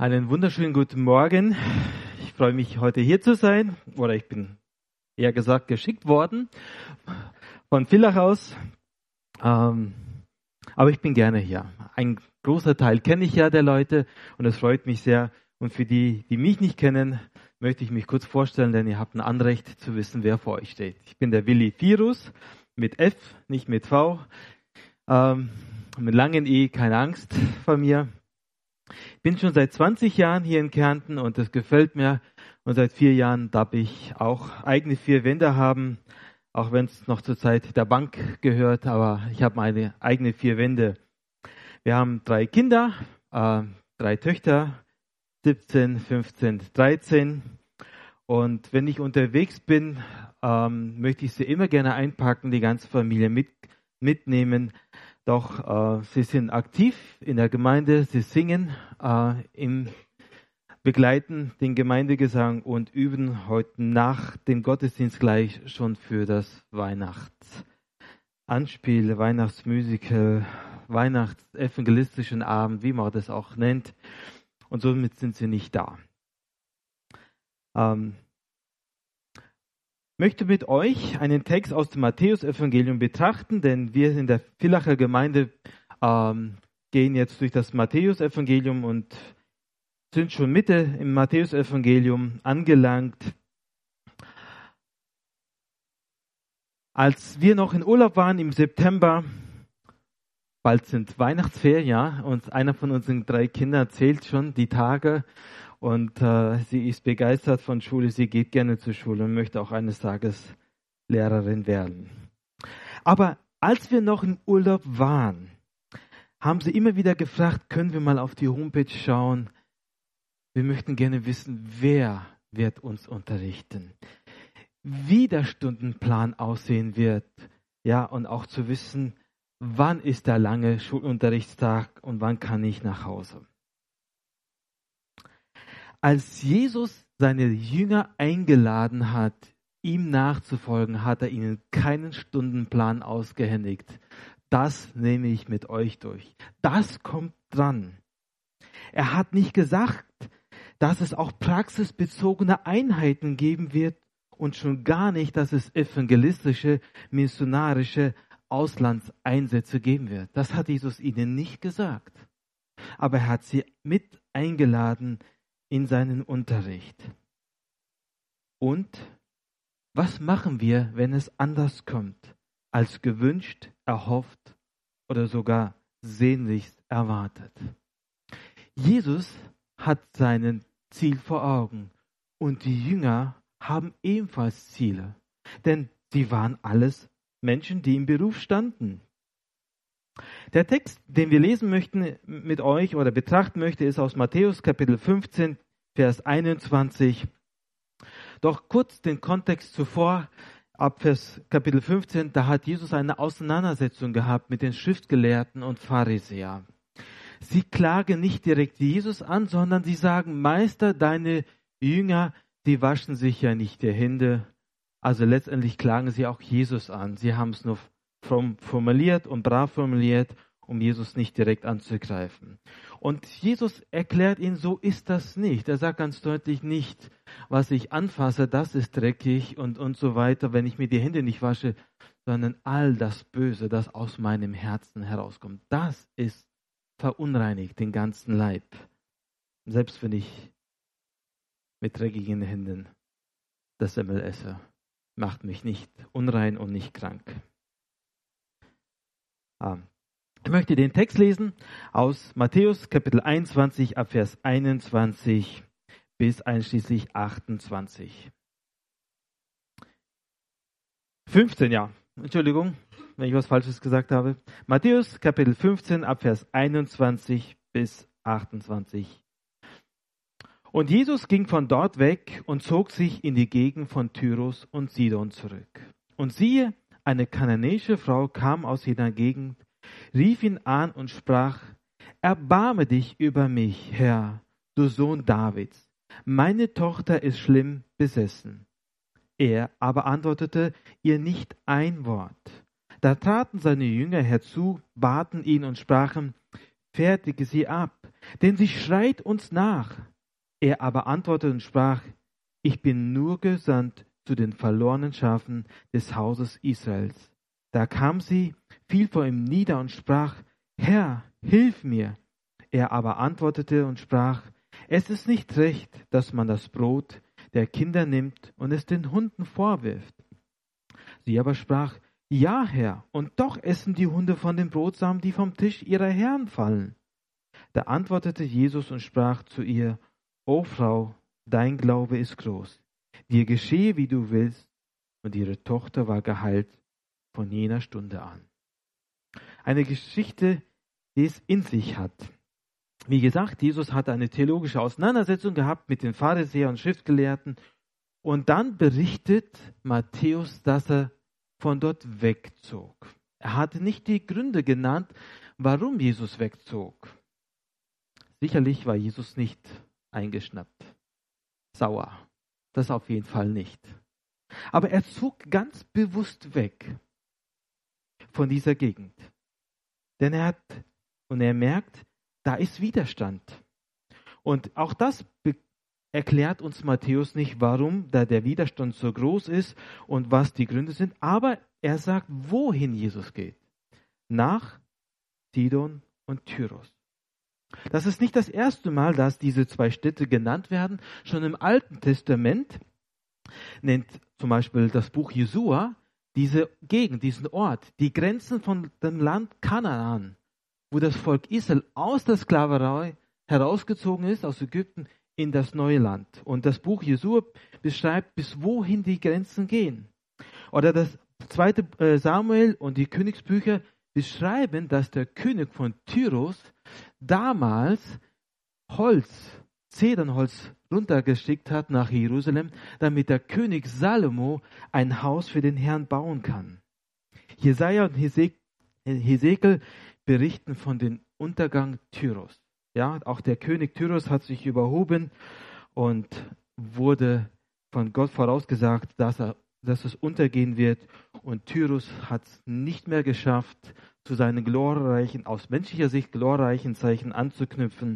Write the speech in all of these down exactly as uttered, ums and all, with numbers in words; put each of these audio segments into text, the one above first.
Einen wunderschönen guten Morgen. Ich freue mich, heute hier zu sein. Oder ich bin eher gesagt geschickt worden von Villach aus. Ähm, aber ich bin gerne hier. Ein großer Teil kenne ich ja der Leute und es freut mich sehr. Und für die, die mich nicht kennen, möchte ich mich kurz vorstellen, denn ihr habt ein Anrecht zu wissen, wer vor euch steht. Ich bin der Willi Virus mit F, nicht mit V. Ähm, mit langen E, keine Angst vor mir. Ich bin schon seit zwanzig Jahren hier in Kärnten und das gefällt mir. Und seit vier Jahren darf ich auch eigene vier Wände haben, auch wenn es noch zur Zeit der Bank gehört, aber ich habe meine eigene vier Wände. Wir haben drei Kinder, äh, drei Töchter, siebzehn, fünfzehn, dreizehn. Und wenn ich unterwegs bin, ähm, möchte ich sie immer gerne einpacken, die ganze Familie mit, mitnehmen. Doch äh, sie sind aktiv in der Gemeinde, sie singen äh, im begleiten den Gemeindegesang und üben heute nach dem Gottesdienst gleich schon für das Weihnachtsanspiel, Weihnachtsmusical, Weihnachtsevangelistischen Abend, wie man das auch nennt. Und somit sind sie nicht da. Ähm, Ich möchte mit euch einen Text aus dem Matthäus-Evangelium betrachten, denn wir in der Villacher Gemeinde ähm, gehen jetzt durch das Matthäus-Evangelium und sind schon Mitte im Matthäus-Evangelium angelangt. Als wir noch in Urlaub waren im September, bald sind Weihnachtsferien, ja, und einer von unseren drei Kindern zählt schon die Tage. Und äh, sie ist begeistert von Schule, sie geht gerne zur Schule und möchte auch eines Tages Lehrerin werden. Aber als wir noch im Urlaub waren, haben sie immer wieder gefragt, können wir mal auf die Homepage schauen? Wir möchten gerne wissen, wer wird uns unterrichten? Wie der Stundenplan aussehen wird. Ja, und auch zu wissen, wann ist der lange Schulunterrichtstag und wann kann ich nach Hause? Als Jesus seine Jünger eingeladen hat, ihm nachzufolgen, hat er ihnen keinen Stundenplan ausgehändigt. Das nehme ich mit euch durch. Das kommt dran. Er hat nicht gesagt, dass es auch praxisbezogene Einheiten geben wird und schon gar nicht, dass es evangelistische, missionarische Auslandseinsätze geben wird. Das hat Jesus ihnen nicht gesagt. Aber er hat sie mit eingeladen in seinen Unterricht. Und was machen wir, wenn es anders kommt, als gewünscht, erhofft oder sogar sehnlichst erwartet? Jesus hat sein Ziel vor Augen und die Jünger haben ebenfalls Ziele, denn sie waren alles Menschen, die im Beruf standen. Der Text, den wir lesen möchten mit euch oder betrachten möchte, ist aus Matthäus Kapitel fünfzehn, Vers einundzwanzig. Doch kurz den Kontext zuvor, ab Vers Kapitel fünfzehn, da hat Jesus eine Auseinandersetzung gehabt mit den Schriftgelehrten und Pharisäern. Sie klagen nicht direkt Jesus an, sondern sie sagen, Meister, deine Jünger, die waschen sich ja nicht die Hände. Also letztendlich klagen sie auch Jesus an. Sie haben es nur formuliert und brav formuliert, um Jesus nicht direkt anzugreifen. Und Jesus erklärt ihnen, so ist das nicht. Er sagt ganz deutlich nicht, was ich anfasse, das ist dreckig und, und so weiter, wenn ich mir die Hände nicht wasche, sondern all das Böse, das aus meinem Herzen herauskommt, das ist verunreinigt den ganzen Leib. Selbst wenn ich mit dreckigen Händen das Semmel esse, macht mich nicht unrein und nicht krank. Ich möchte den Text lesen aus Matthäus Kapitel einundzwanzig, ab Vers einundzwanzig bis einschließlich achtundzwanzig. fünfzehn, ja, Entschuldigung, wenn ich was Falsches gesagt habe. Matthäus Kapitel fünfzehn, ab Vers einundzwanzig bis achtundzwanzig. Und Jesus ging von dort weg und zog sich in die Gegend von Tyrus und Sidon zurück. Und siehe, eine kananäische Frau kam aus jener Gegend, rief ihn an und sprach, erbarme dich über mich, Herr, du Sohn Davids. Meine Tochter ist schlimm besessen. Er aber antwortete ihr nicht ein Wort. Da traten seine Jünger herzu, baten ihn und sprachen, fertige sie ab, denn sie schreit uns nach. Er aber antwortete und sprach, ich bin nur gesandt zu den verlorenen Schafen des Hauses Israels. Da kam sie, fiel vor ihm nieder und sprach, Herr, hilf mir. Er aber antwortete und sprach, es ist nicht recht, dass man das Brot der Kinder nimmt und es den Hunden vorwirft. Sie aber sprach, ja, Herr, und doch essen die Hunde von den Brotsamen, die vom Tisch ihrer Herren fallen. Da antwortete Jesus und sprach zu ihr, O Frau, dein Glaube ist groß. Dir geschehe, wie du willst. Und ihre Tochter war geheilt von jener Stunde an. Eine Geschichte, die es in sich hat. Wie gesagt, Jesus hat eine theologische Auseinandersetzung gehabt mit den Pharisäern und Schriftgelehrten. Und dann berichtet Matthäus, dass er von dort wegzog. Er hatte nicht die Gründe genannt, warum Jesus wegzog. Sicherlich war Jesus nicht eingeschnappt, sauer. Das auf jeden Fall nicht. Aber er zog ganz bewusst weg von dieser Gegend. Denn er hat, und er merkt, da ist Widerstand. Und auch das be- erklärt uns Matthäus nicht, warum da der Widerstand so groß ist und was die Gründe sind. Aber er sagt, wohin Jesus geht. Nach Sidon und Tyros. Das ist nicht das erste Mal, dass diese zwei Städte genannt werden. Schon im Alten Testament nennt zum Beispiel das Buch Jesua diese Gegend, diesen Ort, die Grenzen von dem Land Kanaan, wo das Volk Israel aus der Sklaverei herausgezogen ist, aus Ägypten, in das neue Land. Und das Buch Jesua beschreibt, bis wohin die Grenzen gehen. Oder das zweite Samuel und die Königsbücher beschreiben, dass der König von Tyros damals Holz, Zedernholz runtergeschickt hat nach Jerusalem, damit der König Salomo ein Haus für den Herrn bauen kann. Jesaja und Hesekiel berichten von dem Untergang Tyros. Ja, auch der König Tyros hat sich überhoben und wurde von Gott vorausgesagt, dass er dass es untergehen wird. Und Tyrus hat es nicht mehr geschafft, zu seinen glorreichen, aus menschlicher Sicht glorreichen Zeichen anzuknüpfen.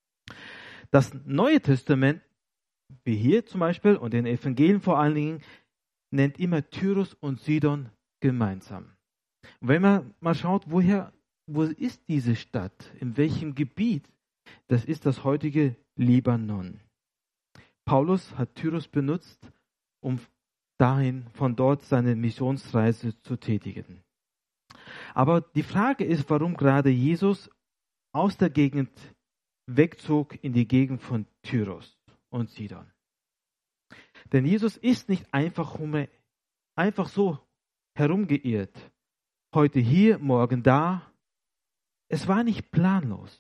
Das Neue Testament, wie hier zum Beispiel und den Evangelien vor allen Dingen, nennt immer Tyrus und Sidon gemeinsam. Und wenn man mal schaut, woher, wo ist diese Stadt, in welchem Gebiet, das ist das heutige Libanon. Paulus hat Tyrus benutzt, um dahin, von dort seine Missionsreise zu tätigen. Aber die Frage ist, warum gerade Jesus aus der Gegend wegzog in die Gegend von Tyros und Sidon. Denn Jesus ist nicht einfach, einfach so herumgeirrt. Heute hier, morgen da. Es war nicht planlos.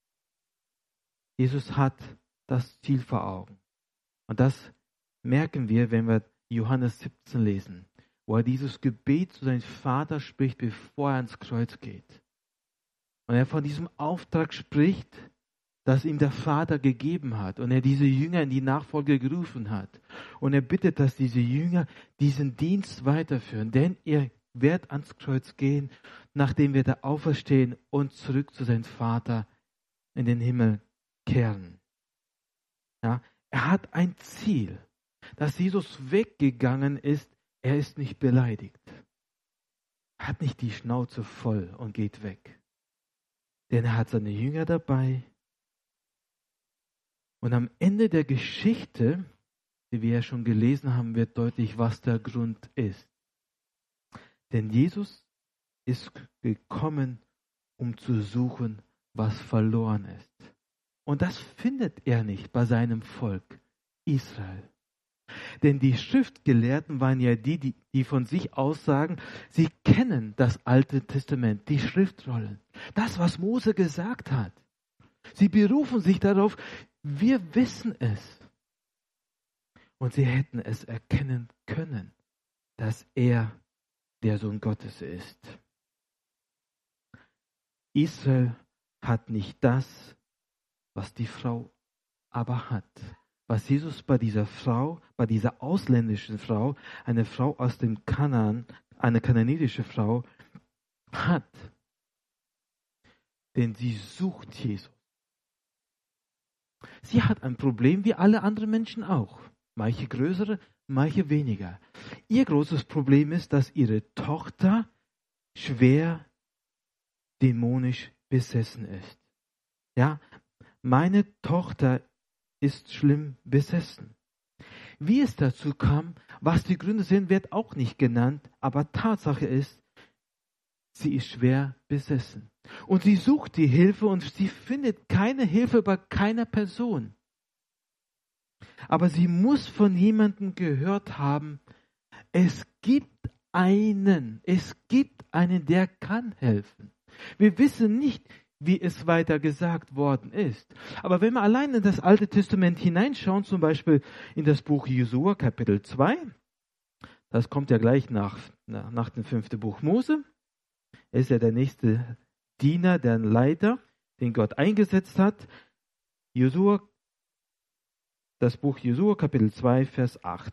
Jesus hat das Ziel vor Augen. Und das merken wir, wenn wir Johannes siebzehn lesen, wo er dieses Gebet zu seinem Vater spricht, bevor er ans Kreuz geht. Und er von diesem Auftrag spricht, das ihm der Vater gegeben hat und er diese Jünger in die Nachfolge gerufen hat. Und er bittet, dass diese Jünger diesen Dienst weiterführen, denn er wird ans Kreuz gehen, nachdem wir da auferstehen und zurück zu seinem Vater in den Himmel kehren. Ja, er hat ein Ziel. Dass Jesus weggegangen ist, er ist nicht beleidigt. Er hat nicht die Schnauze voll und geht weg. Denn er hat seine Jünger dabei. Und am Ende der Geschichte, die wir ja schon gelesen haben, wird deutlich, was der Grund ist. Denn Jesus ist gekommen, um zu suchen, was verloren ist. Und das findet er nicht bei seinem Volk Israel. Denn die Schriftgelehrten waren ja die, die, die von sich aus sagen, sie kennen das Alte Testament, die Schriftrollen, das, was Mose gesagt hat. Sie berufen sich darauf, wir wissen es. Und sie hätten es erkennen können, dass er der Sohn Gottes ist. Israel hat nicht das, was die Frau aber hat. Was Jesus bei dieser Frau, bei dieser ausländischen Frau, eine Frau aus dem Kanaan, eine kananäische Frau, hat. denn sie sucht Jesus. Sie hat ein Problem wie alle anderen Menschen auch. Manche größere, manche weniger. Ihr großes Problem ist, dass ihre Tochter schwer dämonisch besessen ist. Ja, meine Tochter ist schlimm besessen. Wie es dazu kam, was die Gründe sind, wird auch nicht genannt, aber Tatsache ist, sie ist schwer besessen. Und sie sucht die Hilfe und sie findet keine Hilfe bei keiner Person. Aber sie muss von jemandem gehört haben, es gibt einen, es gibt einen, der kann helfen. Wir wissen nicht, wie es weiter gesagt worden ist. Aber wenn wir allein in das Alte Testament hineinschauen, zum Beispiel in das Buch Josua, Kapitel zwei, das kommt ja gleich nach, nach dem fünften Buch Mose, er ist ja der nächste Diener, der Leiter, den Gott eingesetzt hat. Josua, das Buch Josua, Kapitel zwei, Vers acht.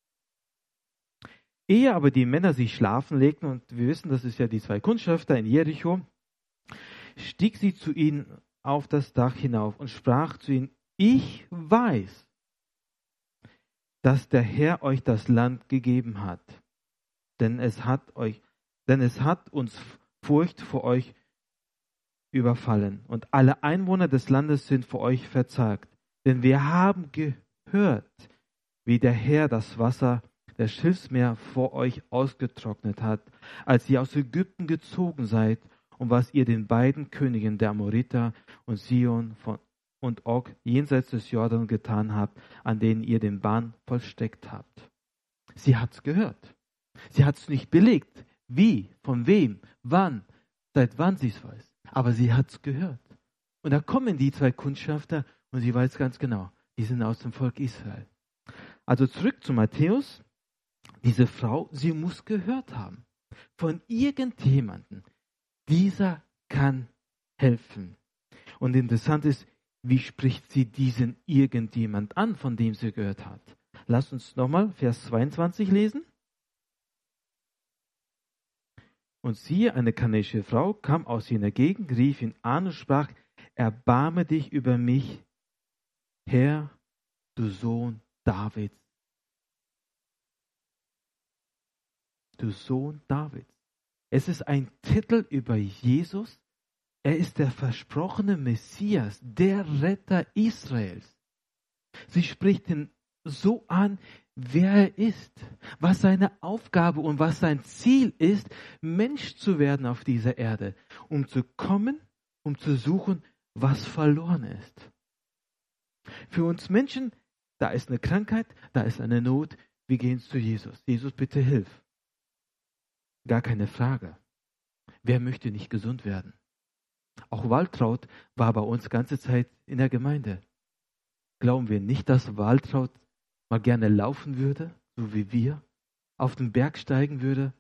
Ehe aber die Männer sich schlafen legten, und wir wissen, das ist ja die zwei Kundschafter in Jericho, stieg sie zu ihnen auf das Dach hinauf und sprach zu ihnen, ich weiß, dass der Herr euch das Land gegeben hat, denn es hat euch, denn es hat uns Furcht vor euch überfallen und alle Einwohner des Landes sind vor euch verzagt, denn wir haben gehört, wie der Herr das Wasser das Schilfsmeer vor euch ausgetrocknet hat, als ihr aus Ägypten gezogen seid, und was ihr den beiden Königen der Amoriter und Sion von, und Og jenseits des Jordan getan habt, an denen ihr den Bann vollstreckt habt. Sie hat's gehört. Sie hat's nicht belegt. Wie, von wem, wann, seit wann sie es weiß. Aber sie hat's gehört. Und da kommen die zwei Kundschafter und sie weiß ganz genau, die sind aus dem Volk Israel. Also zurück zu Matthäus. Diese Frau, sie muss gehört haben von irgendjemandem. Dieser kann helfen. Und interessant ist, wie spricht sie diesen irgendjemand an, von dem sie gehört hat? Lass uns nochmal Vers zweiundzwanzig lesen. Und siehe, eine kanäische Frau kam aus jener Gegend, rief ihn an und sprach, erbarme dich über mich, Herr, du Sohn Davids. Du Sohn Davids. Es ist ein Titel über Jesus. Er ist der versprochene Messias, der Retter Israels. Sie spricht ihn so an, wer er ist, was seine Aufgabe und was sein Ziel ist, Mensch zu werden auf dieser Erde, um zu kommen, um zu suchen, was verloren ist. Für uns Menschen, da ist eine Krankheit, da ist eine Not, wir gehen zu Jesus. Jesus, bitte hilf. Gar keine Frage. Wer möchte nicht gesund werden? Auch Waltraud war bei uns ganze Zeit in der Gemeinde. Glauben wir nicht, dass Waltraud mal gerne laufen würde, so wie wir, auf den Berg steigen würde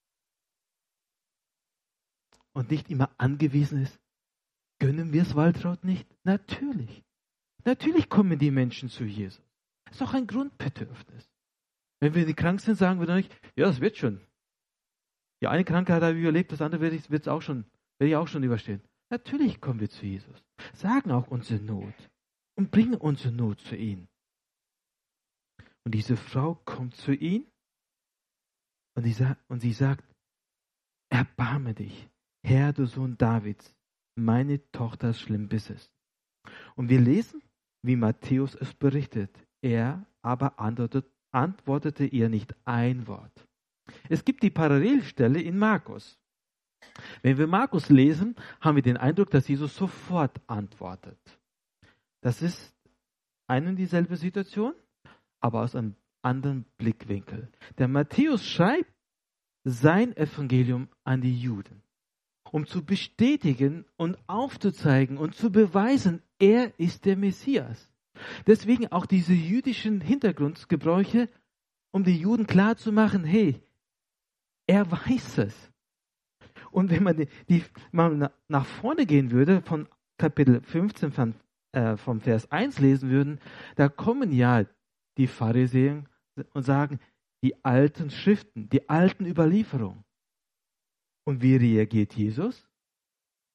und nicht immer angewiesen ist? Gönnen wir es Waltraud nicht? Natürlich. Natürlich kommen die Menschen zu Jesus. Das ist doch ein Grundbedürfnis. Wenn wir nicht krank sind, sagen wir doch nicht, ja, das wird schon. Ja, eine Krankheit habe ich überlebt, das andere werde ich, wird's auch schon, werde ich auch schon überstehen. Natürlich kommen wir zu Jesus, sagen auch unsere Not und bringen unsere Not zu ihm. Und diese Frau kommt zu ihm und, die, und sie sagt, erbarme dich, Herr, du Sohn Davids, meine Tochter ist schlimm besessen. Und wir lesen, wie Matthäus es berichtet. Er aber antwortet, antwortete ihr nicht ein Wort. Es gibt die Parallelstelle in Markus. Wenn wir Markus lesen, haben wir den Eindruck, dass Jesus sofort antwortet. Das ist eine und dieselbe Situation, aber aus einem anderen Blickwinkel. Der Matthäus schreibt sein Evangelium an die Juden, um zu bestätigen und aufzuzeigen und zu beweisen, er ist der Messias. Deswegen auch diese jüdischen Hintergrundgebräuche, um die Juden klarzumachen, hey, er weiß es. Und wenn man die, die mal nach vorne gehen würde, von Kapitel fünfzehn von, äh, vom Vers eins lesen würden, da kommen ja die Pharisäer und sagen, die alten Schriften, die alten Überlieferungen. Und wie reagiert Jesus?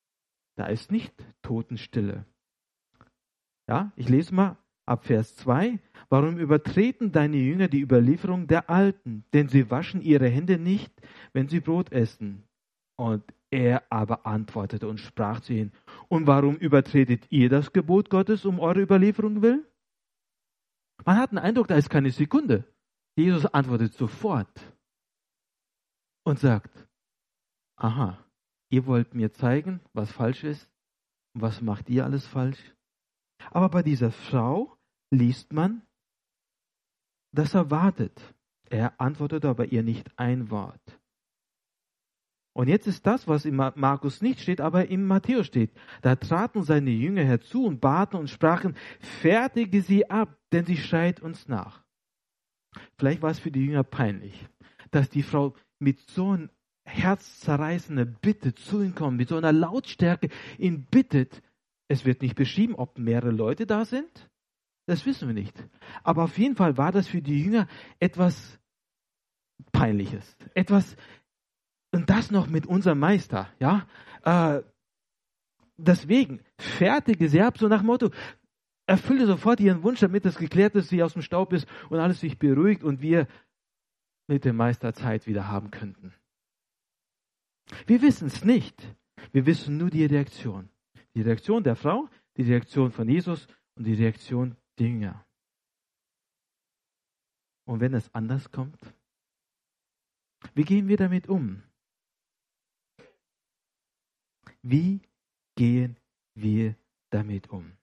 Da ist nicht Totenstille. Ja, ich lese mal ab Vers zwei. Warum übertreten deine Jünger die Überlieferung der Alten? Denn sie waschen ihre Hände nicht, wenn sie Brot essen. Und er aber antwortete und sprach zu ihnen, und warum übertretet ihr das Gebot Gottes um eure Überlieferung willen? Man hat den Eindruck, da ist keine Sekunde. Jesus antwortet sofort und sagt, aha, ihr wollt mir zeigen, was falsch ist und was macht ihr alles falsch? Aber bei dieser Frau liest man, dass er wartet. Er antwortet aber ihr nicht ein Wort. Und jetzt ist das, was im Markus nicht steht, aber im Matthäus steht. Da traten seine Jünger herzu und baten und sprachen, fertige sie ab, denn sie schreit uns nach. Vielleicht war es für die Jünger peinlich, dass die Frau mit so einer herzzerreißenden Bitte zu ihm kommt, mit so einer Lautstärke ihn bittet. Es wird nicht beschrieben, ob mehrere Leute da sind. Das wissen wir nicht. Aber auf jeden Fall war das für die Jünger etwas Peinliches. Etwas, und das noch mit unserem Meister. Ja? Äh, deswegen, fertige sie ab, so nach dem Motto, erfülle sofort ihren Wunsch, damit es geklärt ist, sie aus dem Staub ist und alles sich beruhigt und wir mit dem Meister Zeit wieder haben könnten. Wir wissen es nicht. Wir wissen nur die Reaktion. Die Reaktion der Frau, die Reaktion von Jesus und die Reaktion der Jünger. Und wenn es anders kommt, wie gehen wir damit um? Wie gehen wir damit um?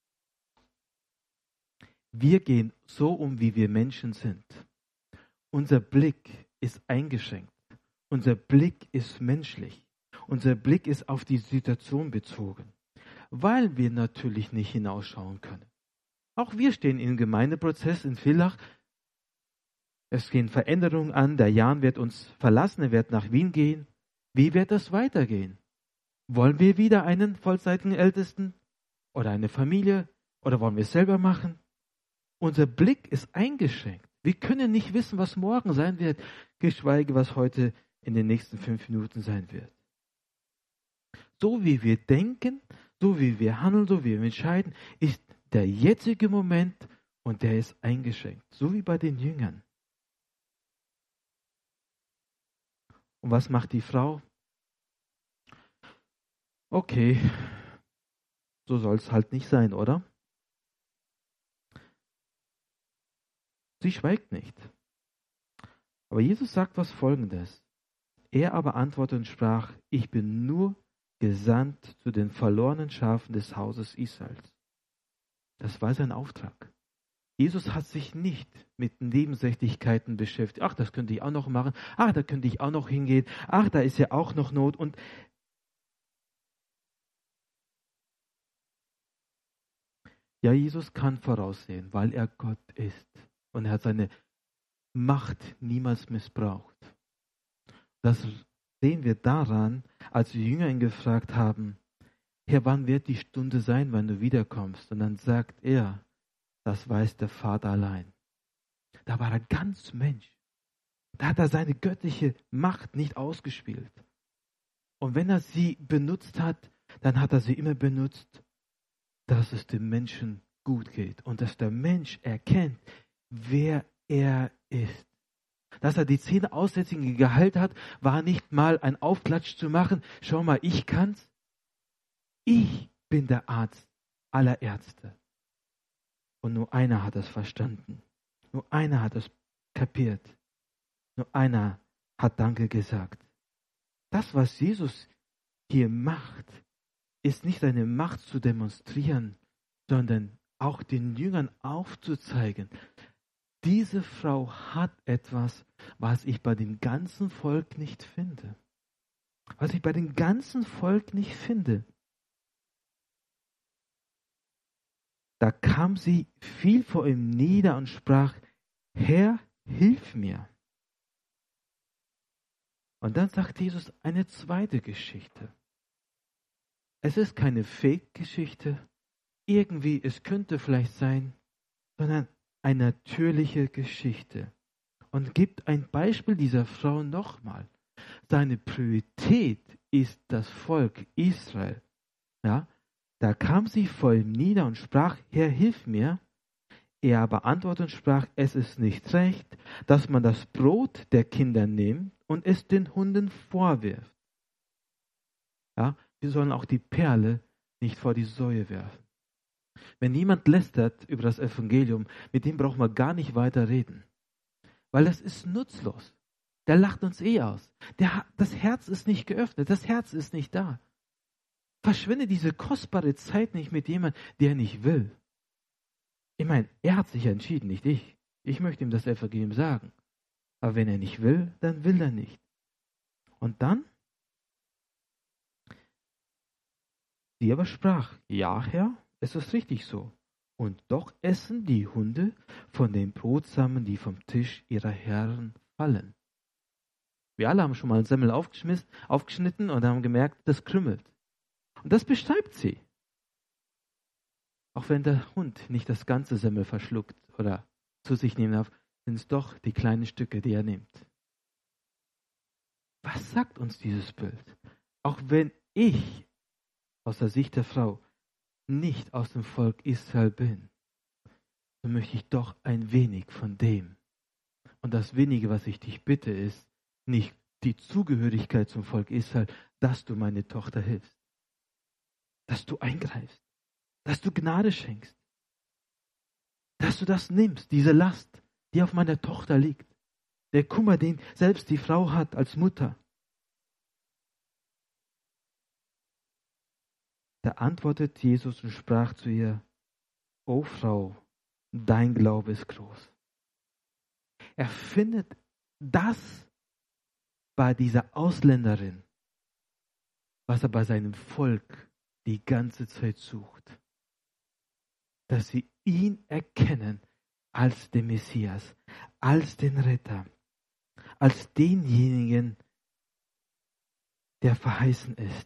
Wir gehen so um, wie wir Menschen sind. Unser Blick ist eingeschränkt. Unser Blick ist menschlich. Unser Blick ist auf die Situation bezogen, weil wir natürlich nicht hinausschauen können. Auch wir stehen im Gemeindeprozess in Villach. Es gehen Veränderungen an. Der Jan wird uns verlassen. Er wird nach Wien gehen. Wie wird das weitergehen? Wollen wir wieder einen vollzeitigen Ältesten oder eine Familie oder wollen wir es selber machen? Unser Blick ist eingeschränkt. Wir können nicht wissen, was morgen sein wird, geschweige was heute in den nächsten fünf Minuten sein wird. So wie wir denken, so wie wir handeln, so wie wir entscheiden, ist der jetzige Moment und der ist eingeschränkt. So wie bei den Jüngern. Und was macht die Frau? Okay, so soll es halt nicht sein, oder? Sie schweigt nicht. Aber Jesus sagt was Folgendes. Er aber antwortete und sprach, ich bin nur gesandt zu den verlorenen Schafen des Hauses Israels. Das war sein Auftrag. Jesus hat sich nicht mit Nebensächlichkeiten beschäftigt. Ach, das könnte ich auch noch machen. Ach, da könnte ich auch noch hingehen. Ach, da ist ja auch noch Not. Und ja, Jesus kann voraussehen, weil er Gott ist. Und er hat seine Macht niemals missbraucht. Das sehen wir daran, als die Jünger ihn gefragt haben, Herr, wann wird die Stunde sein, wenn du wiederkommst? Und dann sagt er, das weiß der Vater allein. Da war er ganz Mensch. Da hat er seine göttliche Macht nicht ausgespielt. Und wenn er sie benutzt hat, dann hat er sie immer benutzt, dass es dem Menschen gut geht und dass der Mensch erkennt, wer er ist. Dass er die Zähne Aussätzigen geheilt hat, war nicht mal ein Aufklatsch zu machen. Schau mal, ich kann's. Ich bin der Arzt aller Ärzte. Und nur einer hat es verstanden. Nur einer hat es kapiert. Nur einer hat Danke gesagt. Das, was Jesus hier macht, ist nicht seine Macht zu demonstrieren, sondern auch den Jüngern aufzuzeigen, diese Frau hat etwas, was ich bei dem ganzen Volk nicht finde. Was ich bei dem ganzen Volk nicht finde. Da kam sie, fiel vor ihm nieder und sprach, Herr, hilf mir. Und dann sagt Jesus eine zweite Geschichte. Es ist keine Fake-Geschichte, irgendwie, es könnte vielleicht sein, sondern eine natürliche Geschichte. Und gibt ein Beispiel dieser Frau nochmal. Seine Priorität ist das Volk Israel. Ja, da kam sie vor ihm nieder und sprach, Herr, hilf mir. Er aber antwortete und sprach, es ist nicht recht, dass man das Brot der Kinder nimmt und es den Hunden vorwirft. Ja, wir sollen auch die Perle nicht vor die Säue werfen. Wenn jemand lästert über das Evangelium, mit dem brauchen wir gar nicht weiter reden. Weil das ist nutzlos. Der lacht uns eh aus. Der, das Herz ist nicht geöffnet, das Herz ist nicht da. Verschwende diese kostbare Zeit nicht mit jemandem, der nicht will. Ich meine, er hat sich entschieden, nicht ich. Ich möchte ihm das Evangelium sagen. Aber wenn er nicht will, dann will er nicht. Und dann? Sie aber sprach, ja, Herr, es ist richtig so. Und doch essen die Hunde von den Brotsamen, die vom Tisch ihrer Herren fallen. Wir alle haben schon mal einen Semmel aufgeschnitten und haben gemerkt, das krümmelt. Und das beschreibt sie. Auch wenn der Hund nicht das ganze Semmel verschluckt oder zu sich nehmen darf, sind es doch die kleinen Stücke, die er nimmt. Was sagt uns dieses Bild? Auch wenn ich aus der Sicht der Frau nicht aus dem Volk Israel bin, so möchte ich doch ein wenig von dem. Und das wenige, was ich dich bitte, ist nicht die Zugehörigkeit zum Volk Israel, dass du meine Tochter hilfst, dass du eingreifst, dass du Gnade schenkst, dass du das nimmst, diese Last, die auf meiner Tochter liegt, der Kummer, den selbst die Frau hat als Mutter. Da antwortet Jesus und sprach zu ihr, O Frau, dein Glaube ist groß. Er findet das bei dieser Ausländerin, was er bei seinem Volk die ganze Zeit sucht. Dass sie ihn erkennen als den Messias, als den Retter, als denjenigen, der verheißen ist.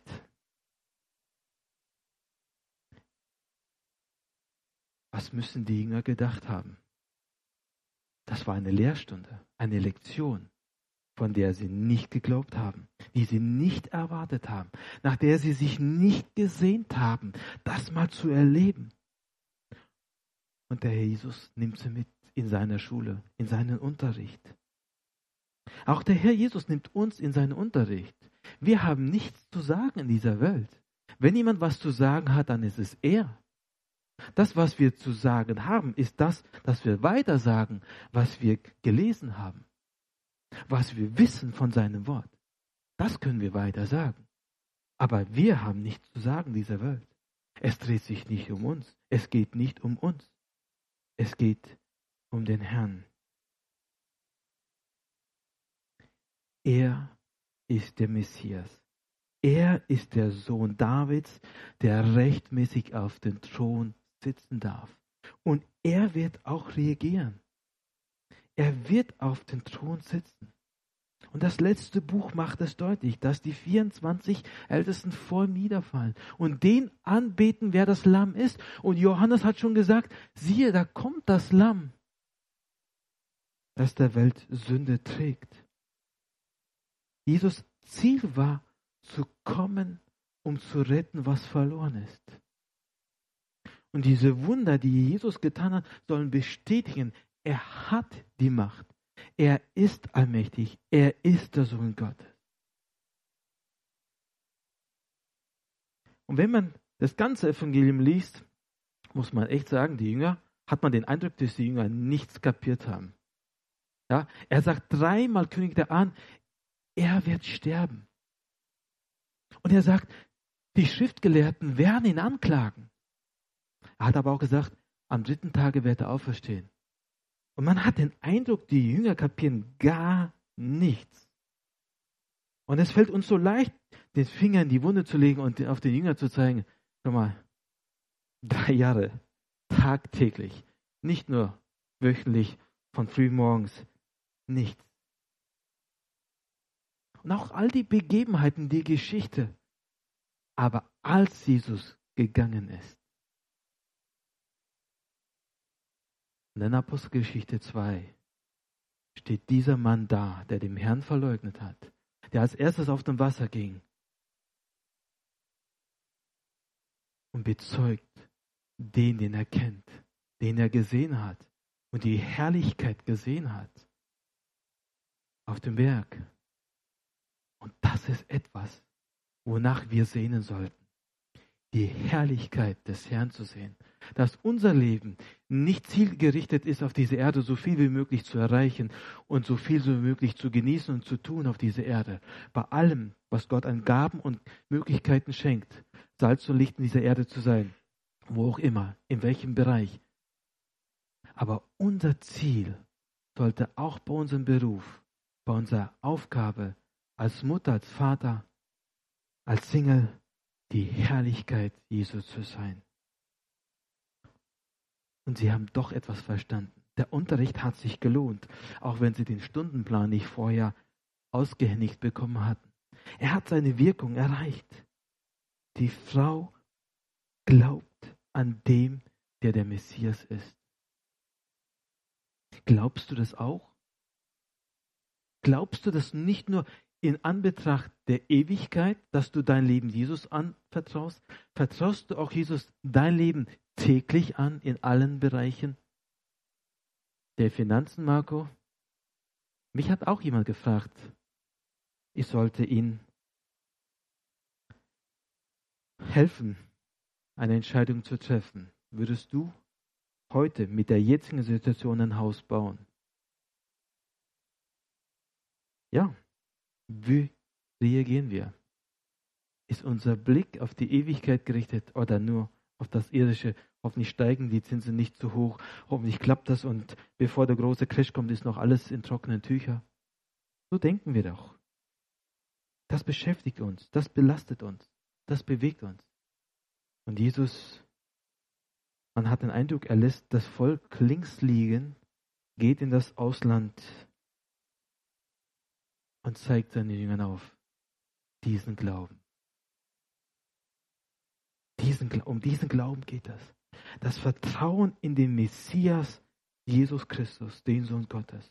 Was müssen die Jünger gedacht haben? Das war eine Lehrstunde, eine Lektion, von der sie nicht geglaubt haben, die sie nicht erwartet haben, nach der sie sich nicht gesehnt haben, das mal zu erleben. Und der Herr Jesus nimmt sie mit in seiner Schule, in seinen Unterricht. Auch der Herr Jesus nimmt uns in seinen Unterricht. Wir haben nichts zu sagen in dieser Welt. Wenn jemand was zu sagen hat, dann ist es er. Das, was wir zu sagen haben, ist das, dass wir weitersagen, was wir gelesen haben, was wir wissen von seinem Wort. Das können wir weiter sagen. Aber wir haben nichts zu sagen in dieser Welt. Es dreht sich nicht um uns. Es geht nicht um uns. Es geht um den Herrn. Er ist der Messias. Er ist der Sohn Davids, der rechtmäßig auf dem Thron sitzen darf. Und er wird auch reagieren. Er wird auf dem Thron sitzen. Und das letzte Buch macht es deutlich, dass die vierundzwanzig Ältesten vor ihm niederfallen und den anbeten, wer das Lamm ist. Und Johannes hat schon gesagt, siehe, da kommt das Lamm, das der Welt Sünde trägt. Jesus' Ziel war, zu kommen, um zu retten, was verloren ist. Und diese Wunder, die Jesus getan hat, sollen bestätigen, er hat die Macht. Er ist allmächtig. Er ist der Sohn Gottes. Und wenn man das ganze Evangelium liest, muss man echt sagen, die Jünger, hat man den Eindruck, dass die Jünger nichts kapiert haben. Ja, er sagt dreimal, kündigt er an, er wird sterben. Und er sagt, die Schriftgelehrten werden ihn anklagen. Er hat aber auch gesagt, am dritten Tage wird er auferstehen. Und man hat den Eindruck, die Jünger kapieren gar nichts. Und es fällt uns so leicht, den Finger in die Wunde zu legen und auf den Jünger zu zeigen, schau mal, drei Jahre, tagtäglich, nicht nur wöchentlich, von frühmorgens, nichts. Und auch all die Begebenheiten, die Geschichte. Aber als Jesus gegangen ist, und in Apostelgeschichte zwei steht dieser Mann da, der dem Herrn verleugnet hat, der als erstes auf dem Wasser ging. und bezeugt den, den er kennt, den er gesehen hat und die Herrlichkeit gesehen hat auf dem Berg. Und das ist etwas, wonach wir sehnen sollten. Die Herrlichkeit des Herrn zu sehen. Dass unser Leben nicht zielgerichtet ist, auf diese Erde so viel wie möglich zu erreichen und so viel wie möglich zu genießen und zu tun auf dieser Erde. Bei allem, was Gott an Gaben und Möglichkeiten schenkt, Salz und Licht in dieser Erde zu sein. Wo auch immer, in welchem Bereich. Aber unser Ziel sollte auch bei unserem Beruf, bei unserer Aufgabe als Mutter, als Vater, als Single, die Herrlichkeit Jesu zu sein. Und sie haben doch etwas verstanden. Der Unterricht hat sich gelohnt, auch wenn sie den Stundenplan nicht vorher ausgehändigt bekommen hatten. Er hat seine Wirkung erreicht. Die Frau glaubt an dem, der der Messias ist. Glaubst du das auch? Glaubst du das nicht nur in Anbetracht der Ewigkeit, dass du dein Leben Jesus anvertraust? Vertraust du auch Jesus dein Leben täglich an, in allen Bereichen? Der Finanzen, Marco? Mich hat auch jemand gefragt, ich sollte ihn helfen, eine Entscheidung zu treffen. Würdest du heute mit der jetzigen Situation ein Haus bauen? Ja. Wie reagieren wir? Ist unser Blick auf die Ewigkeit gerichtet oder nur auf das Irdische? Hoffentlich steigen die Zinsen nicht zu hoch. Hoffentlich klappt das und bevor der große Crash kommt, ist noch alles in trockenen Tüchern. So denken wir doch. Das beschäftigt uns, das belastet uns, das bewegt uns. Und Jesus, man hat den Eindruck, er lässt das Volk links liegen, geht in das Ausland und zeigt seinen Jüngern auf diesen Glauben. Diesen, um diesen Glauben geht es. Das Vertrauen in den Messias, Jesus Christus, den Sohn Gottes.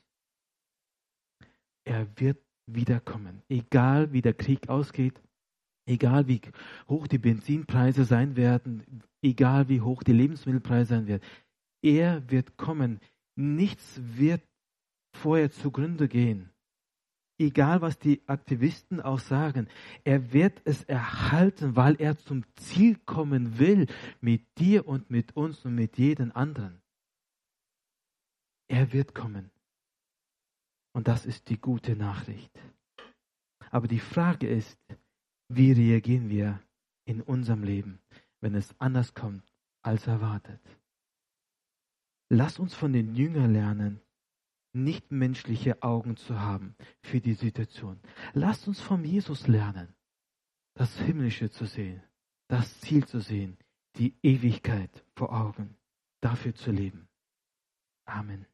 Er wird wiederkommen. Egal wie der Krieg ausgeht, egal wie hoch die Benzinpreise sein werden, egal wie hoch die Lebensmittelpreise sein werden. Er wird kommen. Nichts wird vorher zugrunde gehen. Egal, was die Aktivisten auch sagen, er wird es erhalten, weil er zum Ziel kommen will, mit dir und mit uns und mit jedem anderen. Er wird kommen. Und das ist die gute Nachricht. Aber die Frage ist, wie reagieren wir in unserem Leben, wenn es anders kommt als erwartet? Lass uns von den Jüngern lernen, nicht menschliche Augen zu haben für die Situation. Lasst uns von Jesus lernen, das Himmlische zu sehen, das Ziel zu sehen, die Ewigkeit vor Augen, dafür zu leben. Amen.